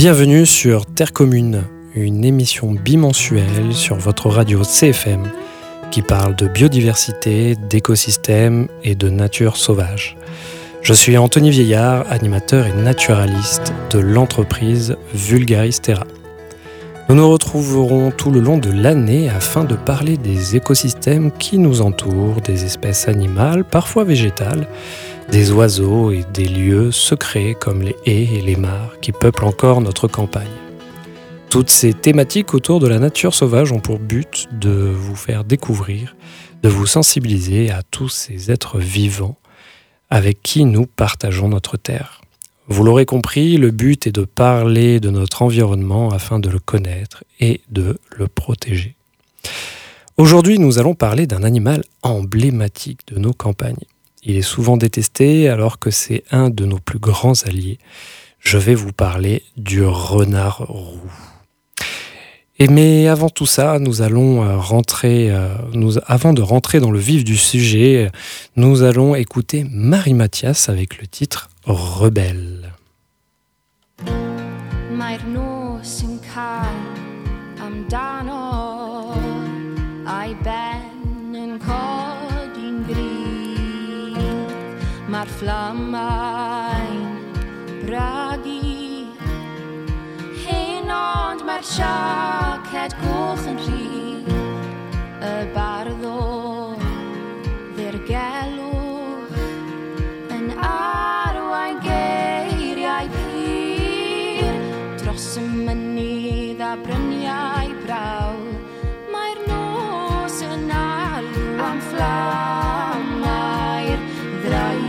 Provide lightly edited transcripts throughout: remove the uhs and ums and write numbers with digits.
Bienvenue sur Terre Commune, une émission bimensuelle sur votre radio CFM qui parle de biodiversité, d'écosystèmes et de nature sauvage. Je suis Anthony Vieillard, animateur et naturaliste de l'entreprise Vulgaris Terra. Nous nous retrouverons tout le long de l'année afin de parler des écosystèmes qui nous entourent, des espèces animales, parfois végétales, des oiseaux et des lieux secrets comme les haies et les mares qui peuplent encore notre campagne. Toutes ces thématiques autour de la nature sauvage ont pour but de vous faire découvrir, de vous sensibiliser à tous ces êtres vivants avec qui nous partageons notre terre. Vous l'aurez compris, le but est de parler de notre environnement afin de le connaître et de le protéger. Aujourd'hui, nous allons parler d'un animal emblématique de nos campagnes. Il est souvent détesté alors que c'est un de nos plus grands alliés. Je vais vous parler du renard roux. Mais avant tout ça, avant de rentrer dans le vif du sujet, nous allons écouter Marie Mathias avec le titre Rebelle. Mae'r nos yn cael amdano a'i ben yn codi'n gryf. Mae'r fflamau'n bragu hyn ond mae'r siaced goch yn rhy y barddol ddirgelwch yn arwain geiriau pur dros y mynydd a bryniau braw. Mae'r nos yn alw am fflamau'r ddraig.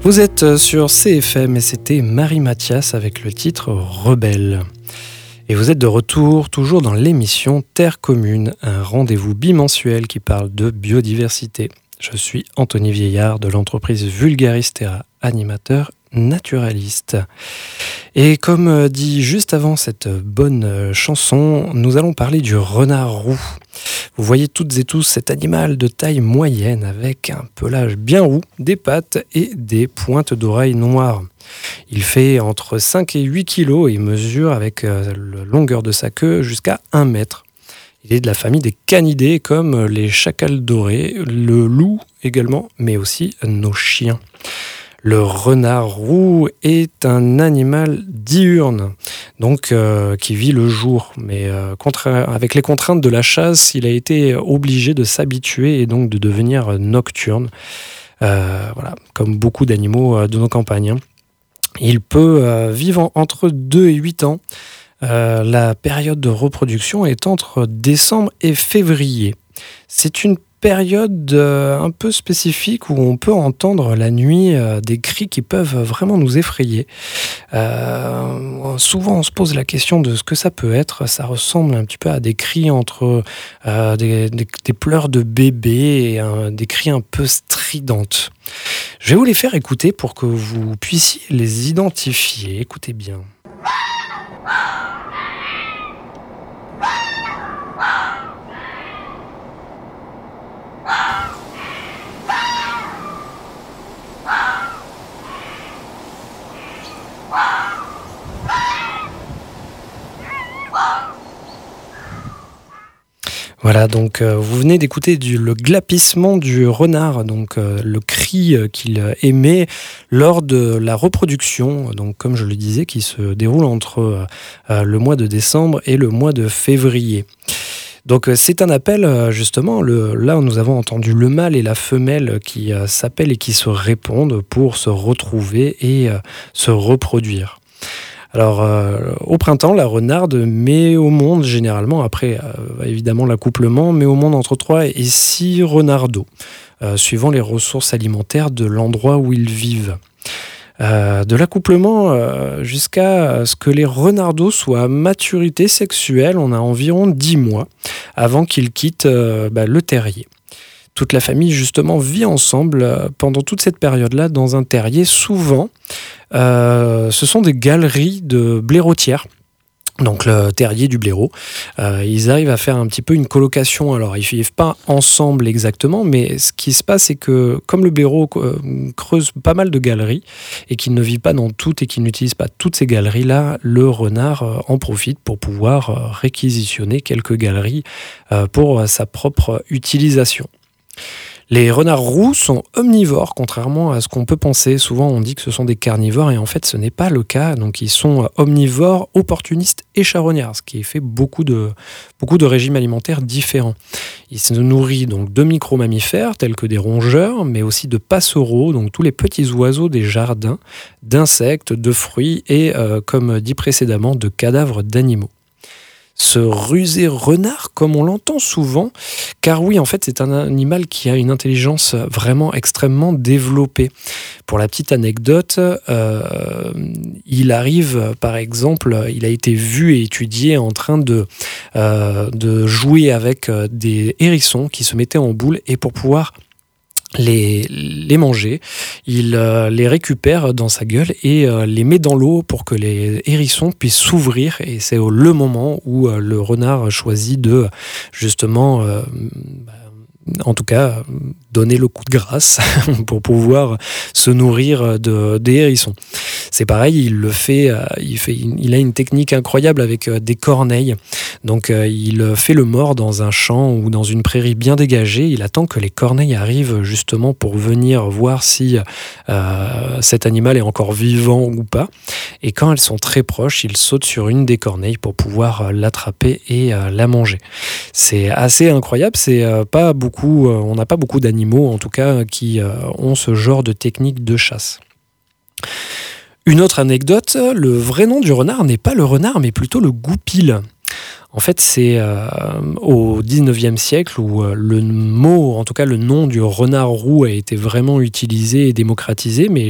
Vous êtes sur CFM et c'était Marie Mathias avec le titre Rebelle. Et vous êtes de retour toujours dans l'émission Terre commune, un rendez-vous bimensuel qui parle de biodiversité. Je suis Anthony Vieillard de l'entreprise Vulgaristera, animateur naturaliste. Et comme dit juste avant cette bonne chanson, nous allons parler du renard roux. Vous voyez toutes et tous cet animal de taille moyenne avec un pelage bien roux, des pattes et des pointes d'oreilles noires. Il fait entre 5 et 8 kilos et mesure avec la longueur de sa queue jusqu'à 1 mètre. Il est de la famille des canidés comme les chacals dorés, le loup également, mais aussi nos chiens. Le renard roux est un animal diurne, donc qui vit le jour. Mais avec les contraintes de la chasse, il a été obligé de s'habituer et donc de devenir nocturne. Voilà, comme beaucoup d'animaux de nos campagnes. Il peut vivre entre 2 et 8 ans. La période de reproduction est entre décembre et février. C'est une période un peu spécifique où on peut entendre la nuit des cris qui peuvent vraiment nous effrayer. Souvent on se pose la question de ce que ça peut être. Ça ressemble un petit peu à des cris entre des pleurs de bébé et des cris un peu stridentes. Je vais vous les faire écouter pour que vous puissiez les identifier. Écoutez bien. Voilà, donc vous venez d'écouter le glapissement du renard, donc le cri qu'il émet lors de la reproduction, donc comme je le disais, qui se déroule entre le mois de décembre et le mois de février. Donc c'est un appel justement, là nous avons entendu le mâle et la femelle qui s'appellent et qui se répondent pour se retrouver et se reproduire. Alors, au printemps, la renarde met au monde, généralement, après évidemment l'accouplement, met au monde entre 3 et 6 renardeaux, suivant les ressources alimentaires de l'endroit où ils vivent. De l'accouplement jusqu'à ce que les renardeaux soient à maturité sexuelle, on a environ 10 mois avant qu'ils quittent le terrier. Toute la famille, justement, vit ensemble pendant toute cette période-là dans un terrier. Souvent, ce sont des galeries de blaireautières, donc le terrier du blaireau. Ils arrivent à faire un petit peu une colocation. Alors, ils ne vivent pas ensemble exactement, mais ce qui se passe, c'est que comme le blaireau creuse pas mal de galeries et qu'il ne vit pas dans toutes et qu'il n'utilise pas toutes ces galeries-là, le renard en profite pour pouvoir réquisitionner quelques galeries pour sa propre utilisation. Les renards roux sont omnivores, contrairement à ce qu'on peut penser. Souvent, on dit que ce sont des carnivores, et en fait, ce n'est pas le cas. Donc, ils sont omnivores, opportunistes et charognards, ce qui fait beaucoup de régimes alimentaires différents. Ils se nourrissent donc de micro-mammifères, tels que des rongeurs, mais aussi de passereaux, donc tous les petits oiseaux des jardins, d'insectes, de fruits et, comme dit précédemment, de cadavres d'animaux. Ce rusé renard, comme on l'entend souvent, car oui, en fait, c'est un animal qui a une intelligence vraiment extrêmement développée. Pour la petite anecdote, il arrive, par exemple, il a été vu et étudié en train de jouer avec des hérissons qui se mettaient en boule, et pour pouvoir les manger, il les récupère dans sa gueule et les met dans l'eau pour que les hérissons puissent s'ouvrir, et c'est le moment où le renard choisit de justement en tout cas donner le coup de grâce pour pouvoir se nourrir des hérissons. C'est pareil, il a une technique incroyable avec des corneilles. Donc il fait le mort dans un champ ou dans une prairie bien dégagée. Il attend que les corneilles arrivent justement pour venir voir si cet animal est encore vivant ou pas. Et quand elles sont très proches, il saute sur une des corneilles pour pouvoir l'attraper et la manger. C'est assez incroyable. On n'a pas beaucoup d'animaux, en tout cas, qui ont ce genre de technique de chasse. Une autre anecdote, le vrai nom du renard n'est pas le renard, mais plutôt le goupil. En fait, c'est au 19e siècle où le mot, en tout cas le nom du renard roux a été vraiment utilisé et démocratisé, mais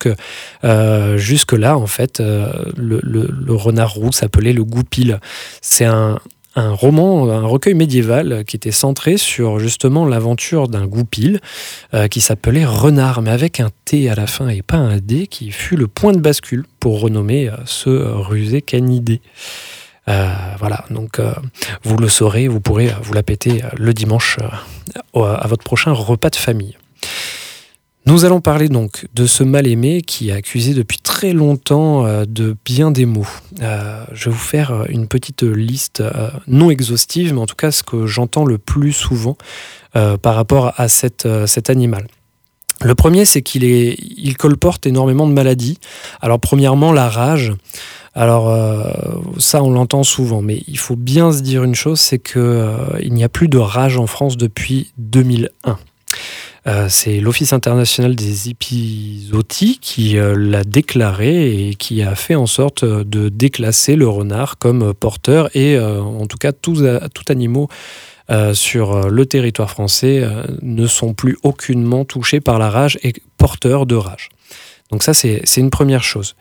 jusque-là, en fait, le renard roux s'appelait le goupil. C'est un roman, un recueil médiéval qui était centré sur justement l'aventure d'un goupil qui s'appelait Renard, mais avec un T à la fin et pas un D, qui fut le point de bascule pour renommer ce rusé canidé. Voilà, donc vous le saurez, vous pourrez vous la péter le dimanche à votre prochain repas de famille. Nous allons parler donc de ce mal-aimé qui est accusé depuis très longtemps de bien des maux. Je vais vous faire une petite liste non exhaustive, mais en tout cas ce que j'entends le plus souvent par rapport à cet animal. Le premier, c'est qu'il colporte énormément de maladies. Alors premièrement, la rage. Alors ça, on l'entend souvent, mais il faut bien se dire une chose, c'est qu'il n'y a plus de rage en France depuis 2001. C'est l'Office international des épizooties qui l'a déclaré et qui a fait en sorte de déclasser le renard comme porteur et en tout cas tout animaux sur le territoire français ne sont plus aucunement touchés par la rage et porteurs de rage. Donc ça, c'est une première chose.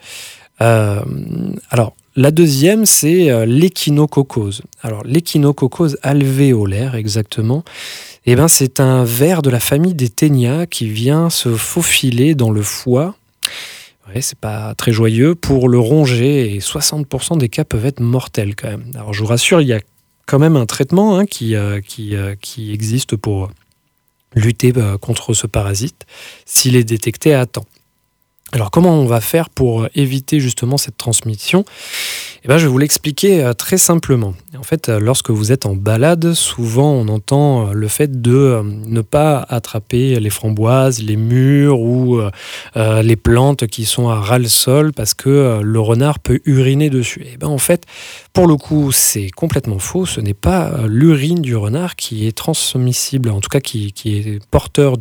Alors, la deuxième, c'est l'échinococose. Alors, l'échinococose alvéolaire, exactement, eh ben, c'est un ver de la famille des ténias qui vient se faufiler dans le foie. Ouais, c'est pas très joyeux pour le ronger et 60% des cas peuvent être mortels quand même. Alors, je vous rassure, il y a quand même un traitement qui existe pour lutter contre ce parasite s'il est détecté à temps. Alors comment on va faire pour éviter justement cette transmission ? Eh ben, je vais vous l'expliquer très simplement. En fait, lorsque vous êtes en balade, souvent on entend le fait de ne pas attraper les framboises, les mûres ou les plantes qui sont à ras le sol parce que le renard peut uriner dessus. Et ben, en fait, pour le coup, c'est complètement faux. Ce n'est pas l'urine du renard qui est transmissible, en tout cas qui est porteur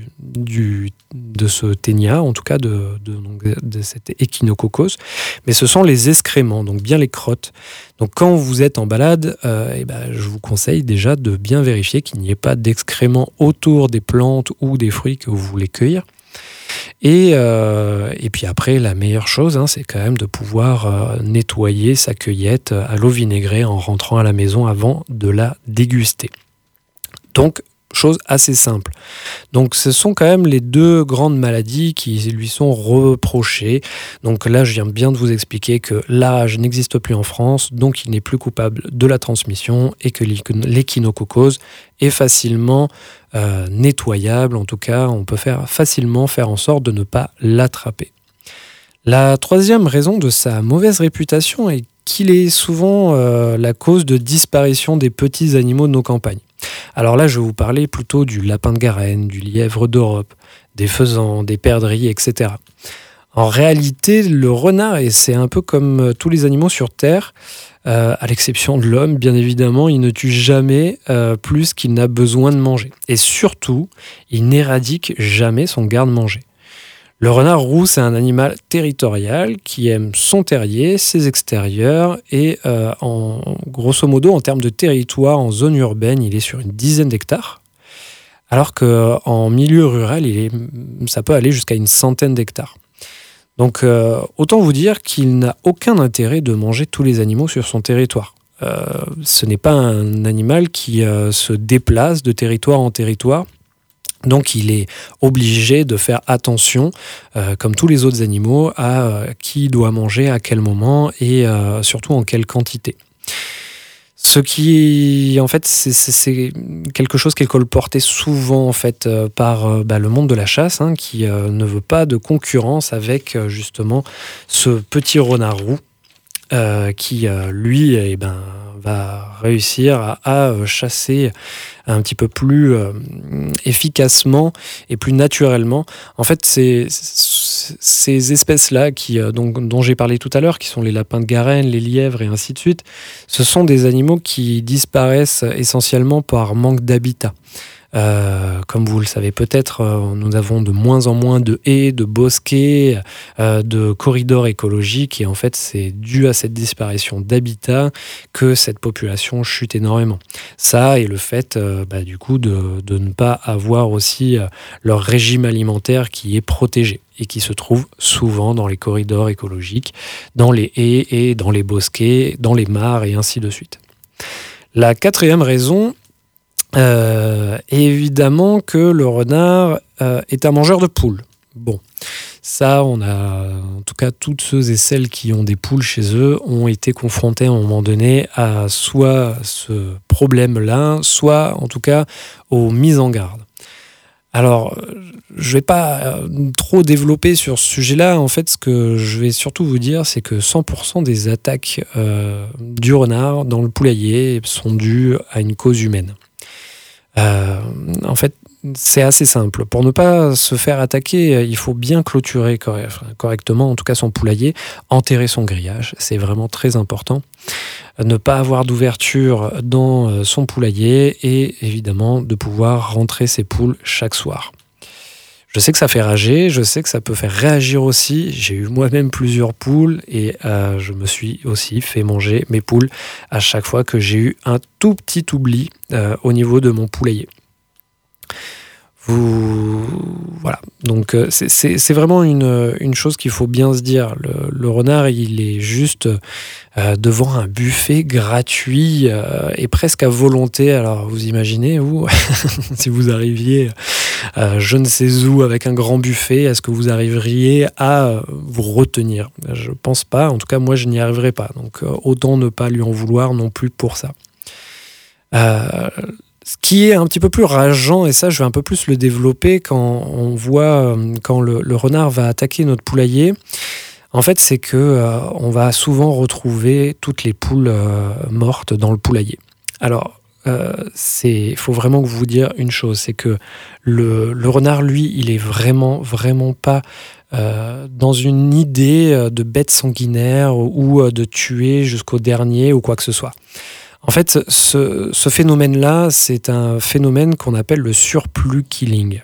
de ce ténia, en tout cas de cette échinococose, mais ce sont les excréments, donc bien les crottes. Donc quand vous êtes en balade, je vous conseille déjà de bien vérifier qu'il n'y ait pas d'excréments autour des plantes ou des fruits que vous voulez cueillir. Et puis après, la meilleure chose, c'est quand même de pouvoir nettoyer sa cueillette à l'eau vinaigrée en rentrant à la maison avant de la déguster. Donc, chose assez simple. Donc ce sont quand même les deux grandes maladies qui lui sont reprochées. Donc là, je viens bien de vous expliquer que la rage n'existe plus en France, donc il n'est plus coupable de la transmission et que l'échinococose est facilement nettoyable. En tout cas, on peut facilement faire en sorte de ne pas l'attraper. La troisième raison de sa mauvaise réputation est qu'il est souvent la cause de disparition des petits animaux de nos campagnes. Alors là, je vais vous parler plutôt du lapin de Garenne, du lièvre d'Europe, des faisans, des perdrix, etc. En réalité, le renard, et c'est un peu comme tous les animaux sur Terre, à l'exception de l'homme, bien évidemment, il ne tue jamais plus qu'il n'a besoin de manger. Et surtout, il n'éradique jamais son garde-manger. Le renard roux, c'est un animal territorial qui aime son terrier, ses extérieurs et grosso modo, en termes de territoire, en zone urbaine, il est sur une dizaine d'hectares, alors qu'en milieu rural, ça peut aller jusqu'à une centaine d'hectares. Donc, autant vous dire qu'il n'a aucun intérêt de manger tous les animaux sur son territoire. Ce n'est pas un animal qui se déplace de territoire en territoire. Donc il est obligé de faire attention, comme tous les autres animaux, à qui doit manger, à quel moment et surtout en quelle quantité. Ce qui, en fait, c'est quelque chose qui est colporté souvent en fait, par le monde de la chasse, qui ne veut pas de concurrence avec justement ce petit renard roux qui, lui, va réussir à chasser un petit peu plus efficacement et plus naturellement. En fait, ces espèces-là dont j'ai parlé tout à l'heure, qui sont les lapins de Garenne, les lièvres et ainsi de suite, ce sont des animaux qui disparaissent essentiellement par manque d'habitat. Comme vous le savez peut-être, nous avons de moins en moins de haies, de bosquets, de corridors écologiques, et en fait c'est dû à cette disparition d'habitat que cette population chute énormément. Ça et le fait du coup de ne pas avoir aussi leur régime alimentaire qui est protégé et qui se trouve souvent dans les corridors écologiques, dans les haies et dans les bosquets, dans les mares et ainsi de suite. La quatrième raison est évidemment que le renard est un mangeur de poules. Bon, ça, on a, en tout cas, toutes ceux et celles qui ont des poules chez eux ont été confrontés à un moment donné à soit ce problème-là, soit en tout cas aux mises en garde. Alors, je ne vais pas trop développer sur ce sujet-là. En fait, ce que je vais surtout vous dire, c'est que 100% des attaques du renard dans le poulailler sont dues à une cause humaine. En fait, c'est assez simple. Pour ne pas se faire attaquer, il faut bien clôturer correctement, en tout cas son poulailler, enterrer son grillage, c'est vraiment très important. Ne pas avoir d'ouverture dans son poulailler et évidemment de pouvoir rentrer ses poules chaque soir. Je sais que ça fait rager, je sais que ça peut faire réagir aussi. J'ai eu moi-même plusieurs poules et je me suis aussi fait manger mes poules à chaque fois que j'ai eu un tout petit oubli au niveau de mon poulailler. Voilà, donc c'est vraiment une chose qu'il faut bien se dire. Le renard, il est juste devant un buffet gratuit et presque à volonté. Alors vous imaginez, vous, si vous arriviez je ne sais où avec un grand buffet, est-ce que vous arriveriez à vous retenir ? Je pense pas, en tout cas moi je n'y arriverai pas. Donc autant ne pas lui en vouloir non plus pour ça. Ce qui est un petit peu plus rageant, et ça je vais un peu plus le développer quand on voit quand le renard va attaquer notre poulailler, en fait c'est que on va souvent retrouver toutes les poules mortes dans le poulailler. Alors il faut vraiment vous dire une chose, c'est que le renard, lui, il est vraiment pas dans une idée de bête sanguinaire ou de tuer jusqu'au dernier ou quoi que ce soit. En fait, ce phénomène-là, c'est un phénomène qu'on appelle le surplus killing.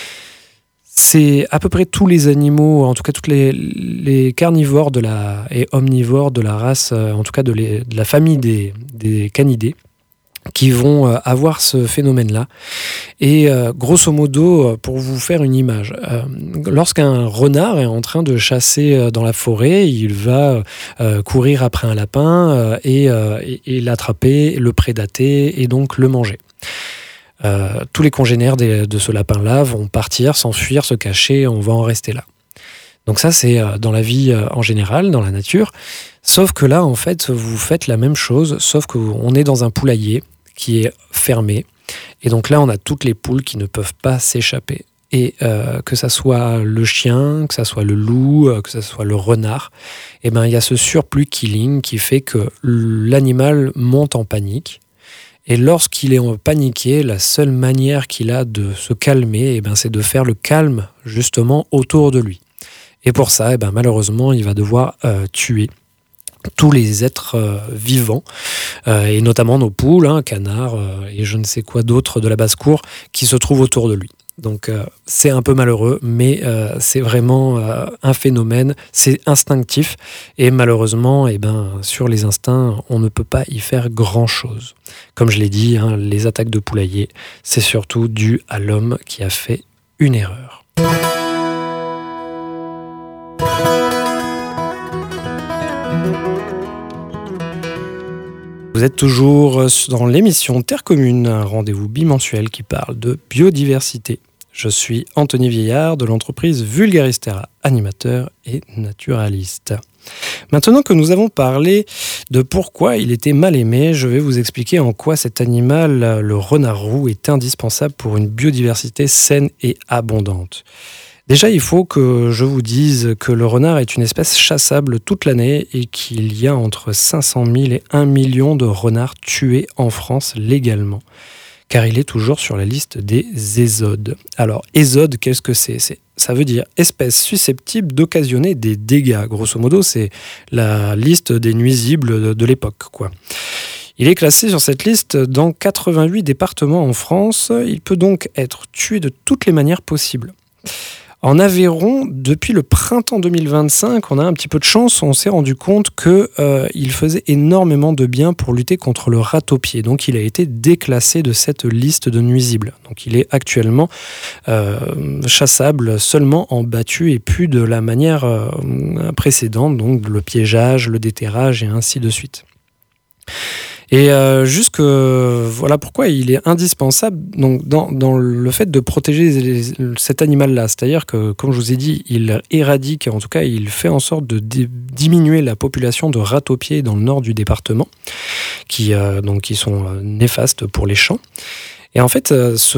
C'est à peu près tous les animaux, en tout cas tous les carnivores et omnivores de la race, en tout cas de la famille des canidés, qui vont avoir ce phénomène-là. Et grosso modo, pour vous faire une image, lorsqu'un renard est en train de chasser dans la forêt, il va courir après un lapin et l'attraper, le prédater et donc le manger. Tous les congénères de ce lapin-là vont partir, s'enfuir, se cacher, on va en rester là. Donc ça, c'est dans la vie en général, dans la nature. Sauf que là, en fait, vous faites la même chose, sauf qu'on est dans un poulailler qui est fermé. Et donc là, on a toutes les poules qui ne peuvent pas s'échapper. Et que ça soit le chien, que ça soit le loup, que ça soit le renard, il y a ce surplus killing qui fait que l'animal monte en panique. Et lorsqu'il est paniqué, la seule manière qu'il a de se calmer, c'est de faire le calme justement autour de lui. Et pour ça, malheureusement, il va devoir tuer tous les êtres vivants, et notamment nos poules, canards et je ne sais quoi d'autre de la basse-cour qui se trouvent autour de lui. Donc c'est un peu malheureux, mais c'est vraiment un phénomène, c'est instinctif, et malheureusement, sur les instincts, on ne peut pas y faire grand-chose. Comme je l'ai dit, les attaques de poulailler, c'est surtout dû à l'homme qui a fait une erreur. Vous êtes toujours dans l'émission Terre Commune, un rendez-vous bimensuel qui parle de biodiversité. Je suis Anthony Vieillard de l'entreprise Vulgaristerra, animateur et naturaliste. Maintenant que nous avons parlé de pourquoi il était mal aimé, je vais vous expliquer en quoi cet animal, le renard roux, est indispensable pour une biodiversité saine et abondante. Déjà, il faut que je vous dise que le renard est une espèce chassable toute l'année et qu'il y a entre 500 000 et 1 million de renards tués en France légalement, car il est toujours sur la liste des ésodes. Alors, ésode, qu'est-ce que c'est ? Ça veut dire espèce susceptible d'occasionner des dégâts. Grosso modo, c'est la liste des nuisibles de l'époque, quoi. Il est classé sur cette liste dans 88 départements en France. Il peut donc être tué de toutes les manières possibles. En Aveyron, depuis le printemps 2025, on a un petit peu de chance, on s'est rendu compte qu'il faisait énormément de bien pour lutter contre le râteau-pied. Donc il a été déclassé de cette liste de nuisibles. Donc il est actuellement chassable seulement en battu et plus de la manière précédente, donc le piégeage, le déterrage et ainsi de suite. Et voilà pourquoi il est indispensable donc, dans le fait de protéger cet animal-là. C'est-à-dire que, comme je vous ai dit, il éradique, en tout cas, il fait en sorte de diminuer la population de râteaux-pieds dans le nord du département, qui sont néfastes pour les champs. Et en fait, ce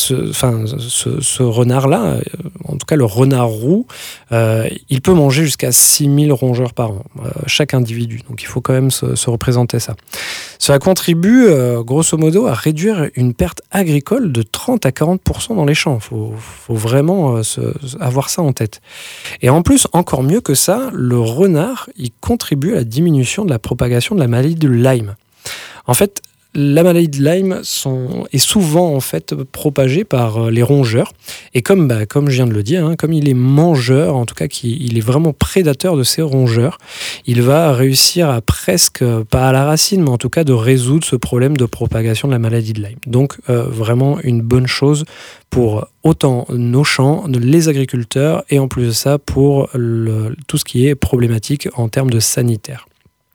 renard-là, en tout cas le renard roux, il peut manger jusqu'à 6000 rongeurs par an, chaque individu. Donc il faut quand même se représenter ça. Cela contribue, grosso modo, à réduire une perte agricole de 30 à 40% dans les champs. Il faut vraiment avoir ça en tête. Et en plus, encore mieux que ça, le renard, il contribue à la diminution de la propagation de la maladie de Lyme. En fait, la maladie de Lyme est souvent en fait propagée par les rongeurs. Et comme je viens de le dire, comme il est mangeur, en tout cas il est vraiment prédateur de ces rongeurs, il va réussir à presque, pas à la racine, mais en tout cas de résoudre ce problème de propagation de la maladie de Lyme. Donc vraiment une bonne chose pour autant nos champs, les agriculteurs et en plus de ça pour tout ce qui est problématique en termes de sanitaire.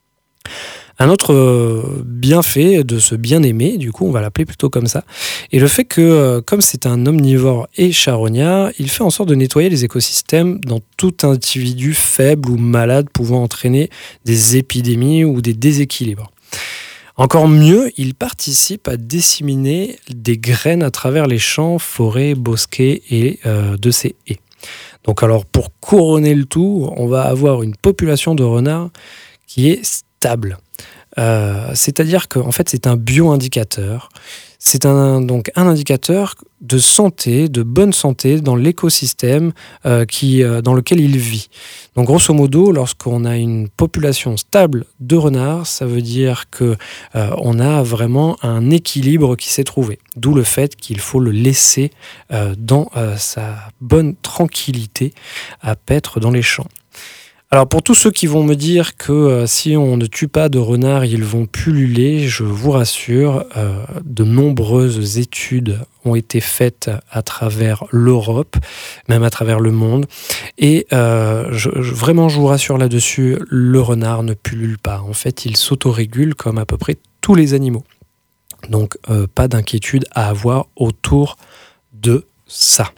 Un autre bienfait de ce bien-aimé, du coup on va l'appeler plutôt comme ça, est le fait que comme c'est un omnivore et charognard, il fait en sorte de nettoyer les écosystèmes dans tout individu faible ou malade pouvant entraîner des épidémies ou des déséquilibres. Encore mieux, il participe à disséminer des graines à travers les champs, forêts, bosquets et de ces haies. Donc alors pour couronner le tout, on va avoir une population de renards qui est stable. C'est-à-dire qu'en fait c'est un bio-indicateur. C'est donc un indicateur de santé, de bonne santé dans l'écosystème dans lequel il vit. Donc grosso modo, lorsqu'on a une population stable de renards, ça veut dire qu'on a vraiment un équilibre qui s'est trouvé. D'où le fait qu'il faut le laisser dans sa bonne tranquillité à paître dans les champs. Alors pour tous ceux qui vont me dire que si on ne tue pas de renards, ils vont pulluler, je vous rassure, de nombreuses études ont été faites à travers l'Europe, même à travers le monde. Et vraiment, je vous rassure là-dessus, le renard ne pullule pas. En fait, il s'autorégule comme à peu près tous les animaux. Donc pas d'inquiétude à avoir autour de ça.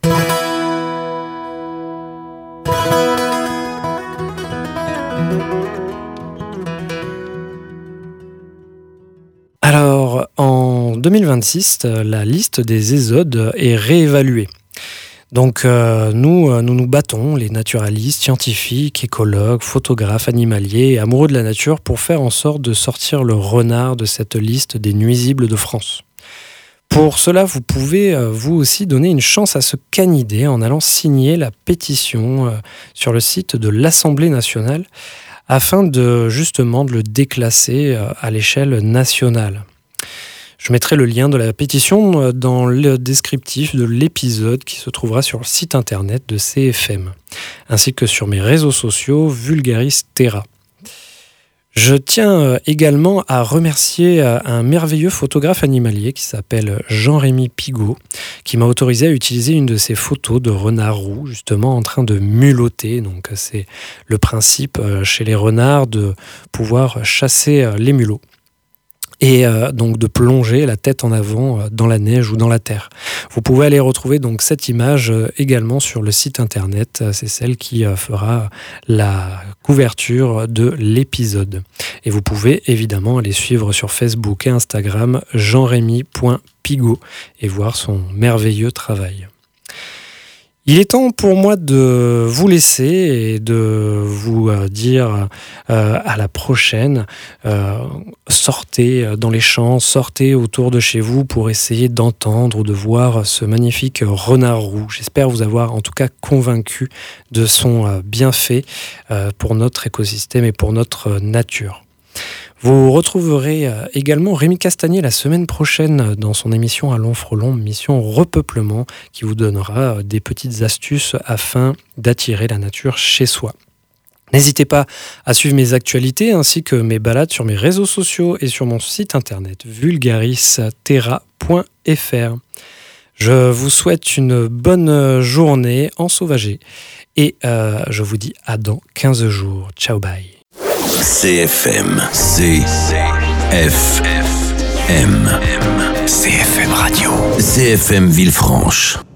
Alors, en 2026, la liste des ésodes est réévaluée. Donc, nous nous battons, les naturalistes, scientifiques, écologues, photographes, animaliers et amoureux de la nature, pour faire en sorte de sortir le renard de cette liste des nuisibles de France. Pour cela, vous pouvez vous aussi donner une chance à ce canidé en allant signer la pétition sur le site de l'Assemblée nationale afin de le déclasser à l'échelle nationale. Je mettrai le lien de la pétition dans le descriptif de l'épisode qui se trouvera sur le site internet de CFM, ainsi que sur mes réseaux sociaux Vulgaris Terra. Je tiens également à remercier un merveilleux photographe animalier qui s'appelle Jean-Rémy Pigot, qui m'a autorisé à utiliser une de ses photos de renard roux, justement en train de mulotter. Donc c'est le principe chez les renards de pouvoir chasser les mulots. Et donc de plonger la tête en avant dans la neige ou dans la terre. Vous pouvez aller retrouver donc cette image également sur le site internet. C'est celle qui fera la couverture de l'épisode. Et vous pouvez évidemment aller suivre sur Facebook et Instagram jeanremy.pigot et voir son merveilleux travail. Il est temps pour moi de vous laisser et de vous dire à la prochaine. Sortez dans les champs, sortez autour de chez vous pour essayer d'entendre ou de voir ce magnifique renard roux. J'espère vous avoir en tout cas convaincu de son bienfait pour notre écosystème et pour notre nature. Vous retrouverez également Rémi Castagnier la semaine prochaine dans son émission À long frelon, mission repeuplement, qui vous donnera des petites astuces afin d'attirer la nature chez soi. N'hésitez pas à suivre mes actualités ainsi que mes balades sur mes réseaux sociaux et sur mon site internet vulgaristerra.fr. Je vous souhaite une bonne journée ensauvagée et je vous dis à dans 15 jours. Ciao, bye. CFM CFM Radio CFM Villefranche.